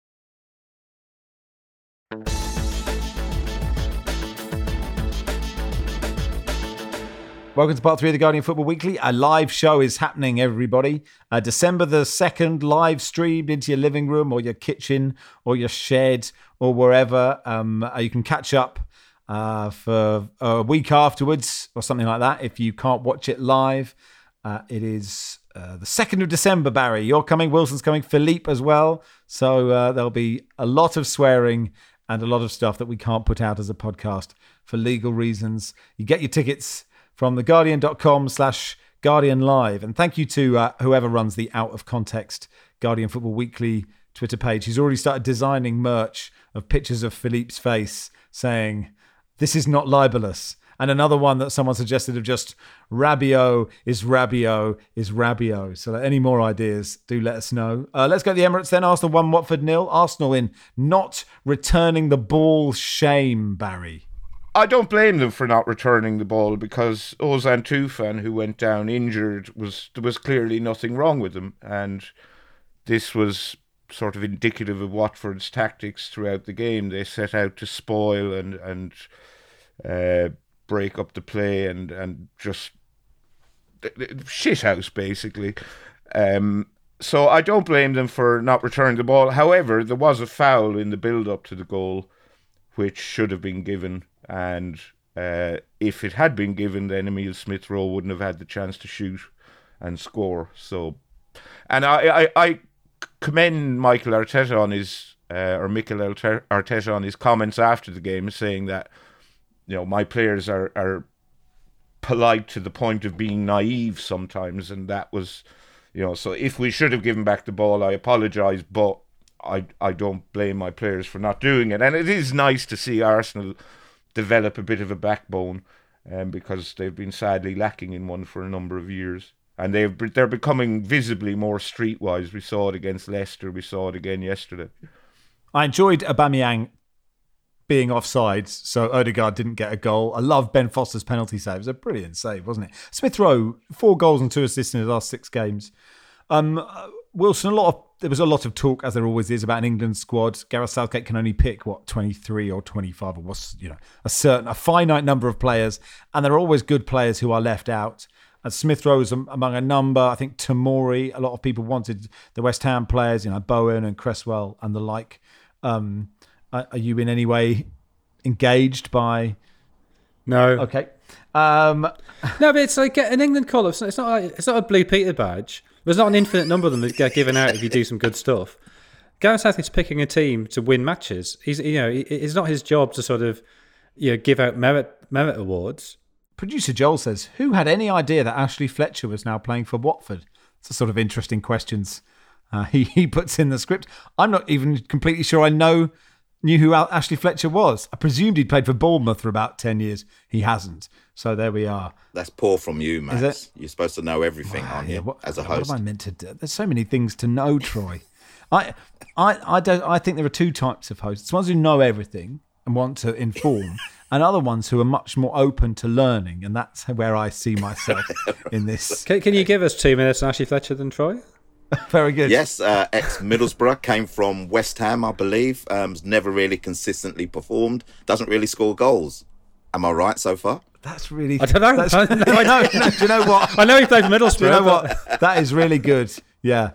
B: Welcome to part 3 of the Guardian Football Weekly. A live show is happening, everybody. December the 2nd, live streamed into your living room or your kitchen or your shed or wherever. You can catch up for a week afterwards or something like that if you can't watch it live. It is the 2nd of December, Barry. You're coming, Wilson's coming, Philippe as well. So there'll be a lot of swearing and a lot of stuff that we can't put out as a podcast for legal reasons. You get your tickets from theguardian.com/Guardian Live. And thank you to whoever runs the Out of Context Guardian Football Weekly Twitter page. He's already started designing merch of pictures of Philippe's face saying, "This is not libelous." And another one that someone suggested of just Rabiot is Rabiot is Rabiot. So any more ideas, do let us know. Let's go to the Emirates then. Arsenal 1, Watford 0. Arsenal in not returning the ball shame, Barry.
A: I don't blame them for not returning the ball, because Ozan Tufan, who went down injured, there was clearly nothing wrong with him. And this was sort of indicative of Watford's tactics throughout the game. They set out to spoil and break up the play and just shithouse, basically. So I don't blame them for not returning the ball. However, there was a foul in the build-up to the goal, which should have been given. And if it had been given, then Emile Smith-Rowe wouldn't have had the chance to shoot and score. So, and I commend Mikel Arteta on his Arteta on his comments after the game, saying that, you know, my players are polite to the point of being naive sometimes, and that was, you know, so if we should have given back the ball, I apologise, but I don't blame my players for not doing it. And it is nice to see Arsenal develop a bit of a backbone, because they've been sadly lacking in one for a number of years. And they're becoming visibly more streetwise. We saw it against Leicester. We saw it again yesterday.
B: I enjoyed Aubameyang being offside, so Odegaard didn't get a goal. I love Ben Foster's penalty save. It was a brilliant save, wasn't it? Smith-Rowe, 4 goals and 2 assists in his last 6 games. Wilson, there was a lot of talk, as there always is, about an England squad. Gareth Southgate can only pick 23 or 25, or what's, you know, a finite number of players, and there are always good players who are left out. And Smith-Rowe is among a number. I think Tomori, a lot of people wanted the West Ham players, you know, Bowen and Cresswell and the like. Are you in any way engaged by?
E: No.
B: Okay.
E: No, but it's like an England call-up. It's not a Blue Peter badge. There's not an infinite number of them that get given out if you do some good stuff. Gareth Southgate's picking a team to win matches. It's not his job to sort of, you know, give out merit awards.
B: Producer Joel says, who had any idea that Ashley Fletcher was now playing for Watford? It's a sort of interesting questions he puts in the script. I'm not even completely sure I knew who Ashley Fletcher was. I presumed he'd played for Bournemouth for about 10 years. He hasn't. So there we are.
D: That's poor from you, Max. You're supposed to know everything, aren't you, as a host?
B: What am I meant to do? There's so many things to know, Troy. I think there are 2 types of hosts. Ones who know everything and want to inform, and other ones who are much more open to learning, and that's where I see myself in this.
E: Can you give us 2 minutes on Ashley Fletcher then, Troy?
B: Very good.
D: Yes, ex-Middlesbrough, came from West Ham, I believe. Never really consistently performed. Doesn't really score goals. Am I right so far?
B: That's really...
E: I don't know.
B: No, do you know what?
E: I know he played for Middlesbrough.
B: Do you know what? That is really good. Yeah.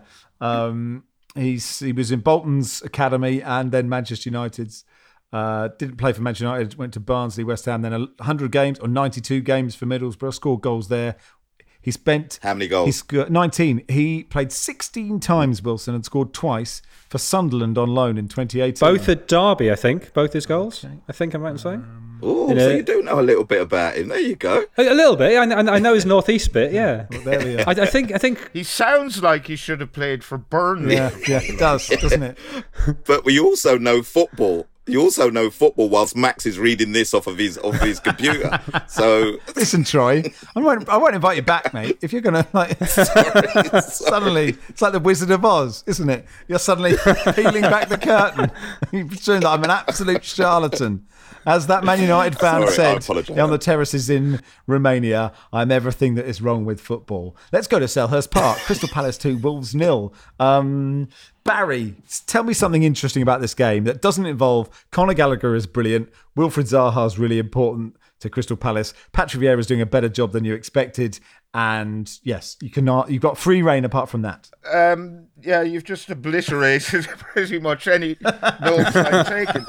B: He was in Bolton's academy and then Manchester United's. Didn't play for Manchester United, went to Barnsley, West Ham, then 100 games or 92 games for Middlesbrough, scored goals there. He spent...
D: How many goals?
B: He scored 19. He played 16 times, Wilson, and scored twice for Sunderland on loan in 2018.
E: Both at Derby, I think. Both his goals. Okay. I think I'm right in saying.
D: Oh, so you do know a little bit about him. There you go.
E: A little bit. I know his northeast bit. Yeah.
B: Well, there we are.
E: I think
A: he sounds like he should have played for Burnley.
B: Yeah, it does, doesn't it?
D: But we also know football. You also know football whilst Max is reading this off of his computer. So
B: listen, Troy, I won't invite you back, mate. If you're going to suddenly, it's like the Wizard of Oz, isn't it? You're suddenly peeling back the curtain. You presume that I'm an absolute charlatan. As that Man United fan said on the terraces in Romania, I'm everything that is wrong with football. Let's go to Selhurst Park. Crystal Palace 2, Wolves 0. Barry, tell me something interesting about this game that doesn't involve Conor Gallagher is brilliant, Wilfried Zaha is really important to Crystal Palace, Patrick Vieira is doing a better job than you expected, and yes, you've got free reign apart from that.
A: Yeah, you've just obliterated pretty much any notes I've taken.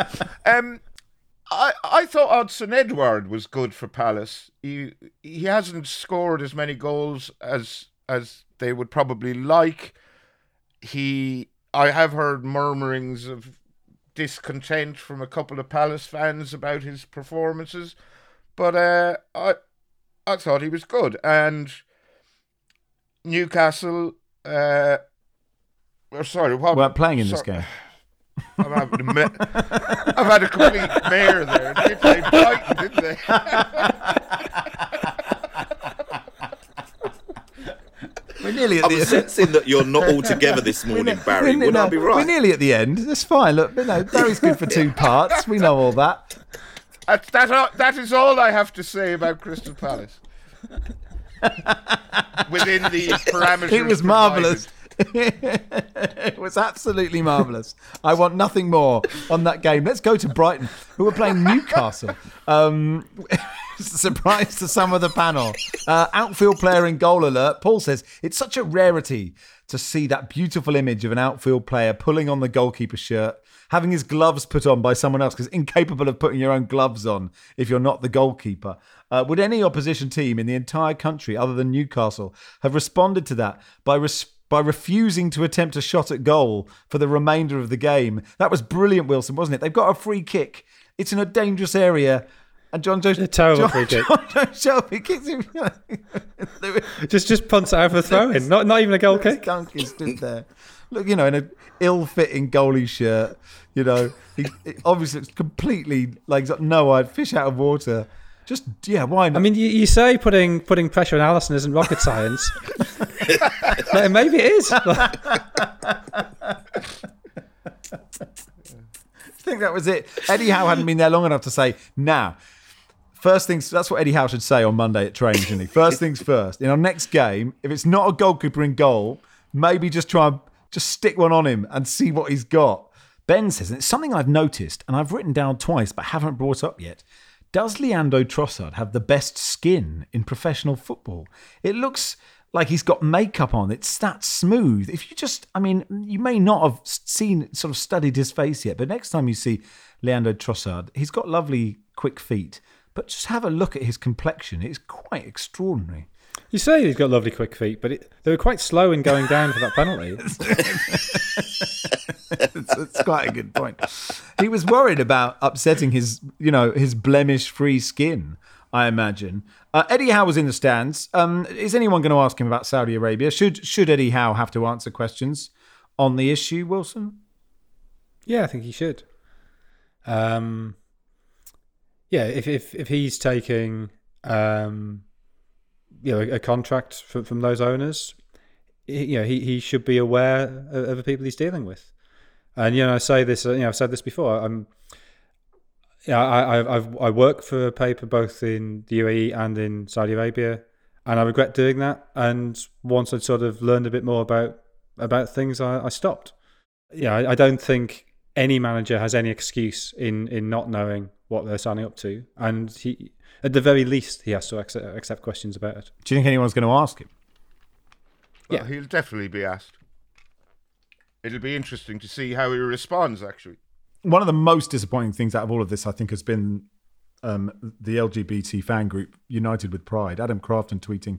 A: I thought Odsonne Edouard was good for Palace. He hasn't scored as many goals as they would probably like. I have heard murmurings of discontent from a couple of Palace fans about his performances, but I thought he was good. And Newcastle, weren't
B: playing in this game.
A: I've had a complete mare there. They played Brighton, didn't they?
B: We're nearly at
D: I was sensing that you're not all together this morning, Barry. Would I be right?
B: We're nearly at the end. That's fine. Look, Barry's good for 2 parts. We know all that.
A: That is all I have to say about Crystal Palace. Within the parameters.
B: It was marvellous. It was absolutely marvellous. I want nothing more on that game. Let's go to Brighton, who are playing Newcastle. Surprise to some of the panel. Outfield player in goal alert. Paul says, it's such a rarity to see that beautiful image of an outfield player pulling on the goalkeeper's shirt, having his gloves put on by someone else, because incapable of putting your own gloves on if you're not the goalkeeper. Would any opposition team in the entire country, other than Newcastle, have responded to that by refusing to attempt a shot at goal for the remainder of the game? That was brilliant, Wilson, wasn't it? They've got a free kick. It's in a dangerous area. And John Joe...
E: A terrible free kick.
B: John Joe Shelby kicks him.
E: just punts it out for a throw-in. Not even a goal kick.
B: Gunk is stood there. Look, in an ill-fitting goalie shirt. He obviously it's completely like he's got no idea, fish out of water. Just why not?
E: I mean, you say putting pressure on Alisson isn't rocket science. Maybe it is.
B: I think that was it. Eddie Howe hadn't been there long enough to say, now, first things, that's what Eddie Howe should say on Monday at training, shouldn't he? First things first. In our next game, if it's not a goalkeeper in goal, maybe just try and just stick one on him and see what he's got. Ben says, and it's something I've noticed and I've written down twice but haven't brought up yet. Does Leandro Trossard have the best skin in professional football? It looks like he's got makeup on. It's that smooth. If you just, you may not have studied his face yet, but next time you see Leandro Trossard, he's got lovely, quick feet. But just have a look at his complexion. It's quite extraordinary.
E: You say he's got lovely, quick feet, but they were quite slow in going down for that penalty.
B: It's quite a good point. He was worried about upsetting his blemish-free skin, I imagine. Eddie Howe was in the stands. Is anyone going to ask him about Saudi Arabia? Should Eddie Howe have to answer questions on the issue, Wilson?
E: Yeah, I think he should. If he's taking a contract from those owners, he should be aware of the people he's dealing with. And I say this, I've said this before. I work for a paper both in the UAE and in Saudi Arabia, and I regret doing that. And once I'd sort of learned a bit more about things, I stopped. I don't think any manager has any excuse in not knowing what they're signing up to, and he, at the very least, he has to accept questions about it.
B: Do you think anyone's going to ask him?
A: Well, he'll definitely be asked. It'll be interesting to see how he responds, actually.
B: One of the most disappointing things out of all of this, I think, has been the LGBT fan group, United with Pride. Adam Crafton tweeting,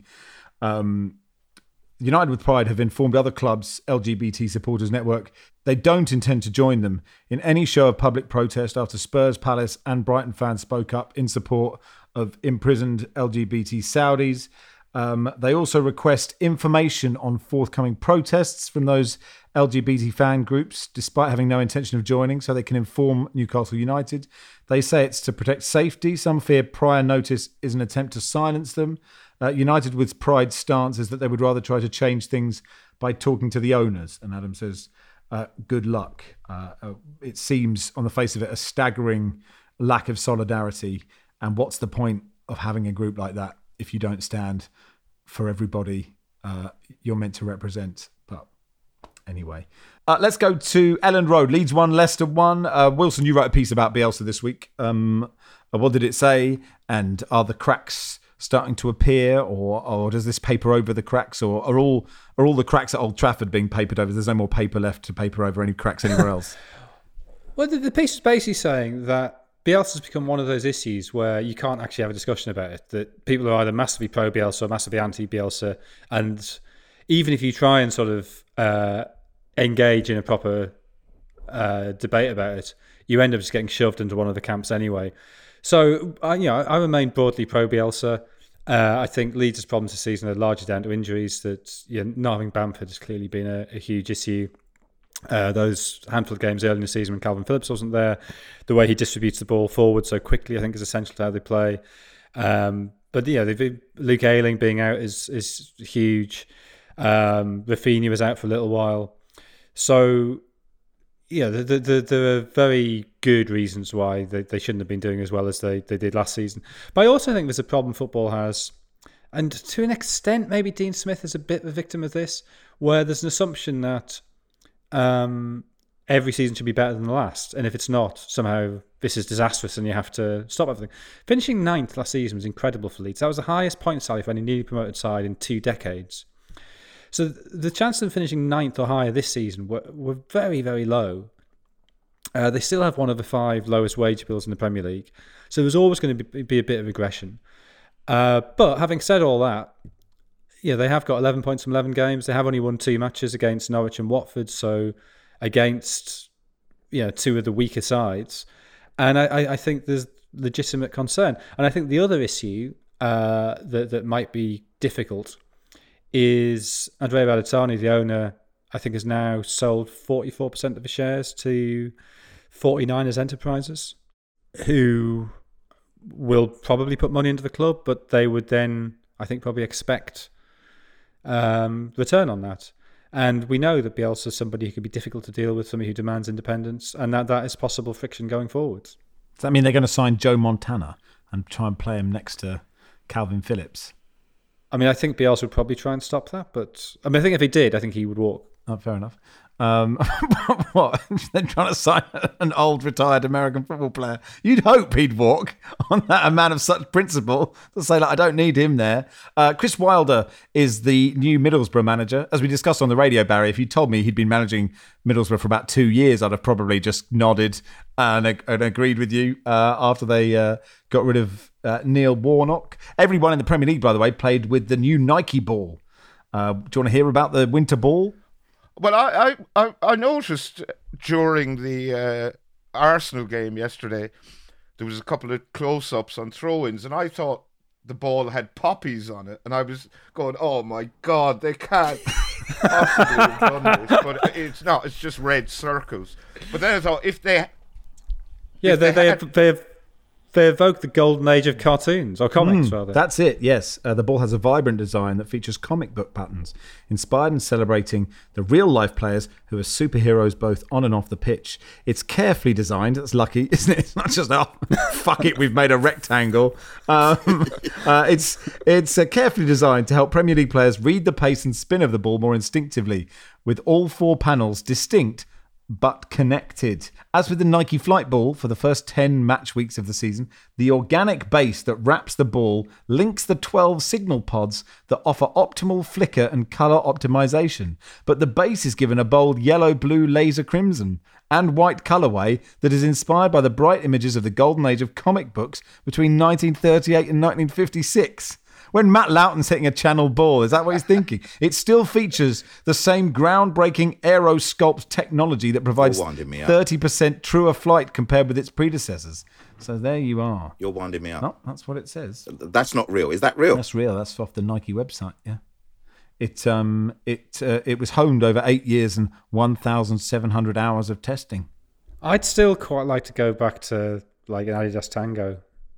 B: United with Pride have informed other clubs' LGBT supporters network they don't intend to join them in any show of public protest after Spurs, Palace and Brighton fans spoke up in support of imprisoned LGBT Saudis. They also request information on forthcoming protests from those LGBT fan groups, despite having no intention of joining, so they can inform Newcastle United. They say it's to protect safety. Some fear prior notice is an attempt to silence them. United with Pride's stance is that they would rather try to change things by talking to the owners. And Adam says, good luck. It seems, on the face of it, a staggering lack of solidarity. And what's the point of having a group like that if you don't stand for everybody you're meant to represent? But anyway, let's go to Elland Road. Leeds 1, Leicester 1. Wilson, you wrote a piece about Bielsa this week. What did it say? And are the cracks starting to appear, or does this paper over the cracks, or are all the cracks at Old Trafford being papered over? There's no more paper left to paper over any cracks anywhere else.
E: Well, the piece is basically saying that Bielsa's become one of those issues where you can't actually have a discussion about it. That people are either massively pro Bielsa or massively anti Bielsa, and even if you try and sort of engage in a proper debate about it, you end up just getting shoved into one of the camps anyway. So I remain broadly pro Bielsa. I think Leeds' problems this season are largely down to injuries. That not having Bamford has clearly been a huge issue. Those handful of games early in the season when Calvin Phillips wasn't there, the way he distributes the ball forward so quickly, I think, is essential to how they play. But Luke Ayling being out is huge. Rafinha was out for a little while. So there are very good reasons why they shouldn't have been doing as well as they did last season. But I also think there's a problem football has, And to an extent, maybe Dean Smith is a bit of a victim of this, where there's an assumption that every season should be better than the last. And if it's not, somehow this is disastrous and you have to stop everything. Finishing 9th last season was incredible for Leeds. That was the highest point tally for any newly promoted side in 2 decades. So the chances of finishing 9th or higher this season were very, very low. They still have one of the 5 lowest wage bills in the Premier League. So there's always going to be a bit of regression. But having said all that, yeah, they have got 11 points from 11 games. They have only won 2 matches against Norwich and Watford, so against 2 of the weaker sides. And I think there's legitimate concern. And I think the other issue that might be difficult is Andrea Balatani, the owner, I think has now sold 44% of the shares to 49ers Enterprises, who will probably put money into the club, but they would then, I think, probably expect return on that. And we know that Bielsa is somebody who can be difficult to deal with, somebody who demands independence, and that is possible friction going forwards.
B: Does that mean they're going to sign Joe Montana and try and play him next to Calvin Phillips?
E: I mean, I think Bielsa would probably try and stop that, but I think if he did, I think he would walk.
B: Oh, fair enough. What? They're trying to sign an old retired American football player. You'd hope he'd walk on that, a man of such principle, to say, like, I don't need him there. Chris Wilder is the new Middlesbrough manager. As we discussed on the radio, Barry, if you told me he'd been managing Middlesbrough for about 2 years, I'd have probably just nodded and agreed with you after they got rid of Neil Warnock. Everyone in the Premier League, by the way, played with the new Nike ball. Do you want to hear about the winter ball?
A: Well, I noticed during the Arsenal game yesterday, there was a couple of close-ups on throw-ins, and I thought the ball had poppies on it, and I was going, oh my God, they can't possibly have done this. But it's not, it's just red circles. But then I thought, if they...
E: Yeah, they evoke the golden age of cartoons, or comics, rather.
B: That's it, yes. The ball has a vibrant design that features comic book patterns, inspired and celebrating the real-life players who are superheroes both on and off the pitch. It's carefully designed. That's lucky, isn't it? It's not just, oh, fuck it, we've made a rectangle. It's carefully designed to help Premier League players read the pace and spin of the ball more instinctively, with all 4 panels distinct but connected. As with the Nike Flight Ball for the first 10 match weeks of the season, the organic base that wraps the ball links the 12 signal pods that offer optimal flicker and colour optimization. But the base is given a bold yellow, blue, laser crimson and white colourway that is inspired by the bright images of the golden age of comic books between 1938 and 1956. When Matt Loughton's hitting a channel ball, is that what he's thinking? It still features the same groundbreaking aerosculpt technology that provides 30% truer flight compared with its predecessors. So there you are.
D: You're winding me up.
B: No, that's what it says.
D: That's not real. Is that real?
B: That's real. That's off the Nike website, yeah. It was honed over 8 years and 1,700 hours of testing.
E: I'd still quite like to go back to like an Adidas Tango.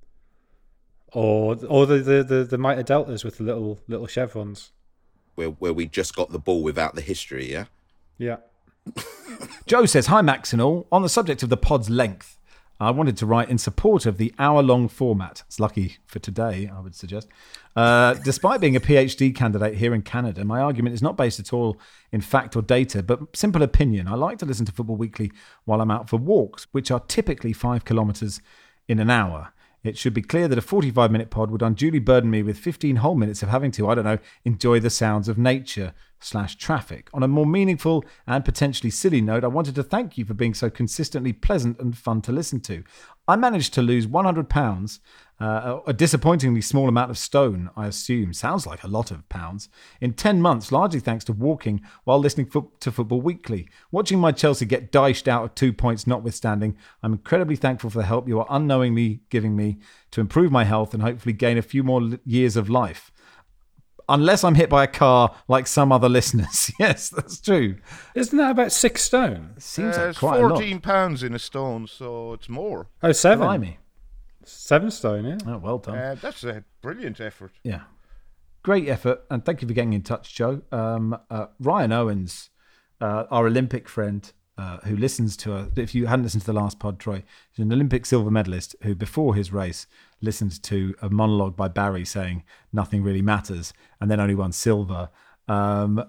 E: Or the Mitre Deltas with the little chevrons.
D: Where we just got the ball without the history, yeah?
E: Yeah.
B: Joe says, hi Max and all. On the subject of the pod's length, I wanted to write in support of the hour-long format. It's lucky for today, I would suggest. Despite being a PhD candidate here in Canada, my argument is not based at all in fact or data, but simple opinion. I like to listen to Football Weekly while I'm out for walks, which are typically 5 kilometres in an hour. It should be clear that a 45-minute pod would unduly burden me with 15 whole minutes of having to, enjoy the sounds of nature/traffic. On a more meaningful and potentially silly note, I wanted to thank you for being so consistently pleasant and fun to listen to. I managed to lose 100 pounds, a disappointingly small amount of stone, I assume. Sounds like a lot of pounds. In 10 months, largely thanks to walking while listening to Football Weekly. Watching my Chelsea get dished out of 2 points notwithstanding, I'm incredibly thankful for the help you are unknowingly giving me to improve my health and hopefully gain a few more years of life. Unless I'm hit by a car like some other listeners. Yes, that's true.
E: Isn't that about 6 stone?
B: Seems like
A: it's
B: quite a lot.
A: 14 pounds in a stone, so it's more.
E: Oh, 7.
B: Blimey.
E: 7 stone, yeah.
B: Oh, well done.
A: That's a brilliant effort.
B: Yeah. Great effort. And thank you for getting in touch, Joe. Ryan Owens, our Olympic friend, who listens to if you hadn't listened to the last pod, Troy, he's an Olympic silver medalist who, before his race, listened to a monologue by Barry saying nothing really matters, and then only won silver. To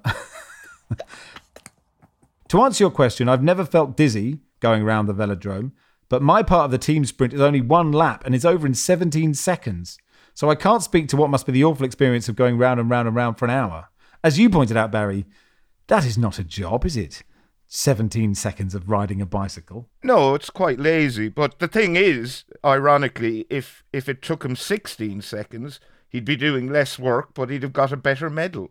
B: answer your question, I've never felt dizzy going around the velodrome, but my part of the team sprint is only 1 lap and it's over in 17 seconds. So I can't speak to what must be the awful experience of going round and round and round for an hour. As you pointed out, Barry, that is not a job, is it? 17 seconds of riding a bicycle.
A: No, it's quite lazy. But the thing is, ironically, if it took him 16 seconds, he'd be doing less work, but he'd have got a better medal.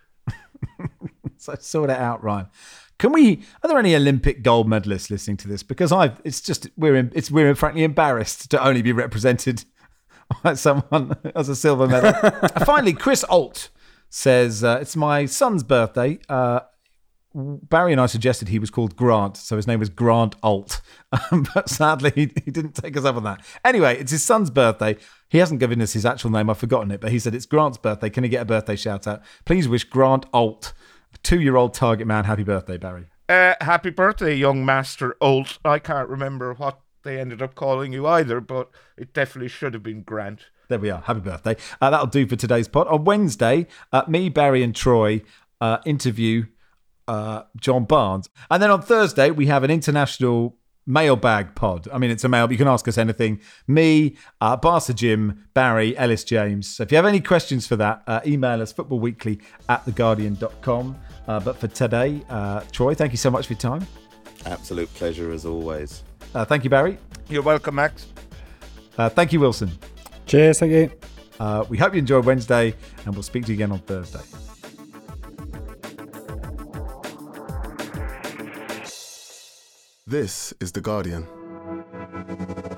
B: So sort it out, Ryan. Are there any Olympic gold medalists listening to this? Because we're frankly embarrassed to only be represented by someone as a silver medal. Finally, Chris Alt says, it's my son's birthday. Barry and I suggested he was called Grant, so his name was Grant Alt. But sadly, he didn't take us up on that. Anyway, it's his son's birthday. He hasn't given us his actual name. I've forgotten it. But he said, it's Grant's birthday. Can he get a birthday shout out? Please wish Grant Alt, 2-year-old target man, happy birthday, Barry.
A: Happy birthday, young Master Alt. I can't remember what they ended up calling you either, but it definitely should have been Grant.
B: There we are. Happy birthday. That'll do for today's pod. On Wednesday, me, Barry and Troy interview John Barnes. And then on Thursday, we have an international mailbag pod. I mean, it's a mail. You can ask us anything. Me, Barca Jim, Barry, Ellis James. So if you have any questions for that, email us footballweekly@theguardian.com. But for today, Troy, thank you so much for your time.
D: Absolute pleasure as always.
B: Thank you, Barry.
A: You're welcome, Max.
B: Thank you, Wilson.
E: Cheers, thank you.
B: We hope you enjoyed Wednesday, and we'll speak to you again on Thursday.
F: This is The Guardian.